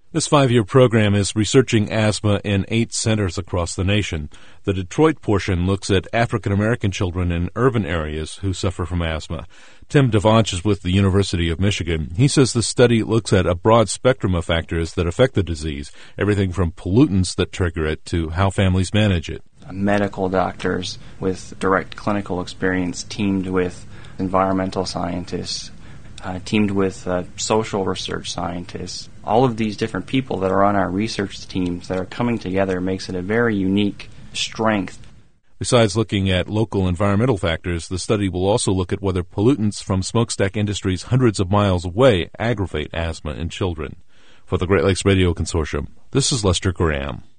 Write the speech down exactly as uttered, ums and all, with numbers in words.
This five-year program is researching asthma in eight centers across the nation. The Detroit portion looks at African-American children in urban areas who suffer from asthma. Tim Devanch is with the University of Michigan. He says the study looks at a broad spectrum of factors that affect the disease, everything from pollutants that trigger it to how families manage it. Medical doctors with direct clinical experience teamed with environmental scientists, uh, teamed with uh, social research scientists. All of these different people that are on our research teams that are coming together makes it a very unique strength. Besides looking at local environmental factors, the study will also look at whether pollutants from smokestack industries hundreds of miles away aggravate asthma in children. For the Great Lakes Radio Consortium, this is Lester Graham.